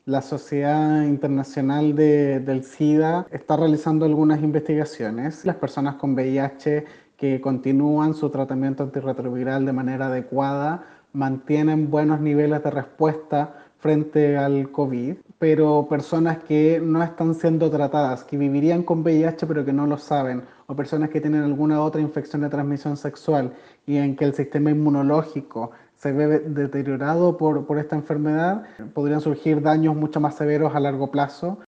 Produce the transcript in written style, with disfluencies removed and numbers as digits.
La Sociedad Internacional del SIDA está realizando algunas investigaciones. Las personas con VIH que continúan su tratamiento antirretroviral de manera adecuada mantienen buenos niveles de respuesta frente al COVID, pero personas que no están siendo tratadas, que vivirían con VIH pero que no lo saben, o personas que tienen alguna otra infección de transmisión sexual y en que el sistema inmunológico se ve deteriorado por esta enfermedad, podrían surgir daños mucho más severos a largo plazo